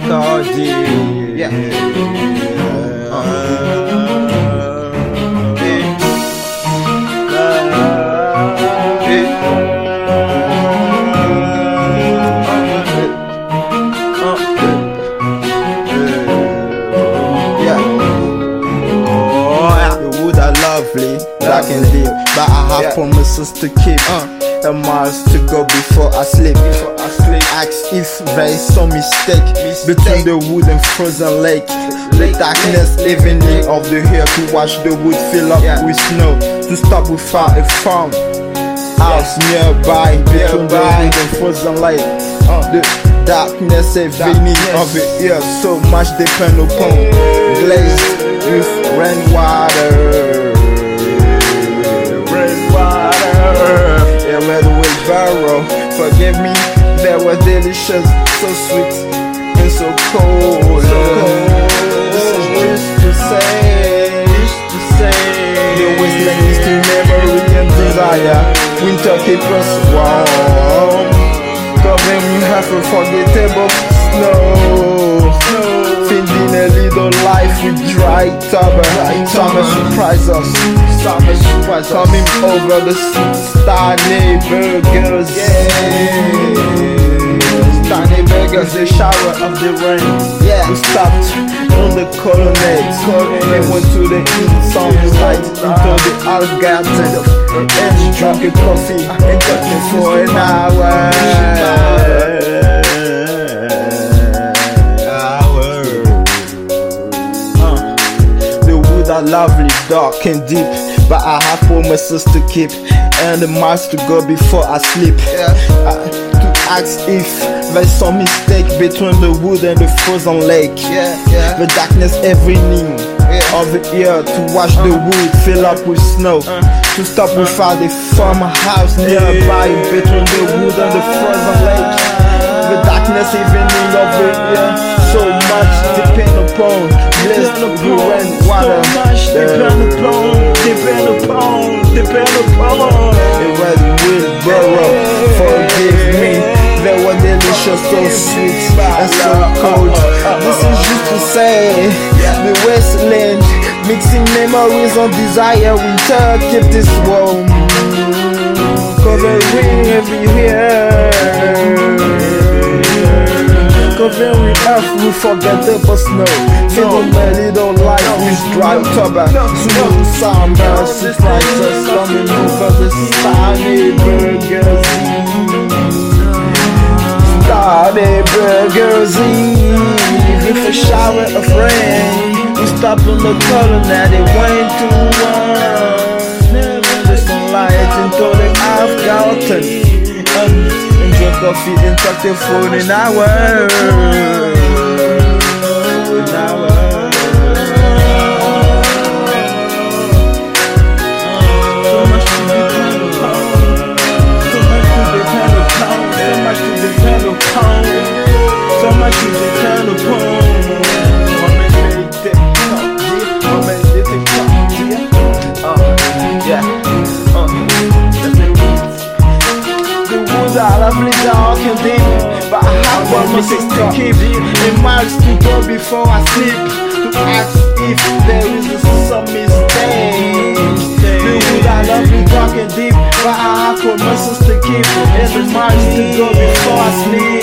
Cardi. Yeah. Lovely, black and deep, but I have promises to keep. And miles to go before I sleep. Ask if there is some mistake between the wood and frozen lake. The darkness evening of the hill to watch the wood fill up with snow. To stop without a farm house nearby between the wood and frozen lake. The darkness evening of the hill so much depend upon glazed with rainwater. Red wheelbarrow, forgive me, they were delicious, so sweet and so cold. This is just to say, the wasteland is to memory and desire. Winter keeps us warm, covering me half a forgettable snow. Feeding a little life with dry tuber. Summer surprise us. Coming over the Stanley Burgers. Stanley Burgers, the shower of the rain. We stopped on the colonnade and went to the sunlight into the Algarten and drank a coffee and talking for an hour. Lovely, dark and deep, but I have promises to keep and the miles to go before I sleep. To ask if there's some mistake between the wood and the frozen lake. The darkness evening of the year to watch the wood fill up with snow. To stop without the farmhouse nearby between the wood and the frozen lake. The darkness evening of the year so much depend upon blessed rain water. Depend upon the red wheelbarrow. Forgive me, they were delicious, so sweet and so cold. This is just to say, the wasteland mixing memories on desire. Winter keep this warm, covering everywhere. Covering earth with forgettable snow. Feeding a little life with dry tuber. Soon summer surprises coming over the Stanley Burgers. Stanley Burgers with a shower of rain. We stopped on the colonnade and went to the sunlight into the Algarten. Drink coffee and talk the phone an hour. So much to depend upon. So much to depend upon. So much to depend upon. Lovely, dark and deep, but I have promises to keep and miles to go before I sleep. To ask if there is some mistake. The wood are lovely, dark and deep, but I have promises to keep and miles to go before I sleep.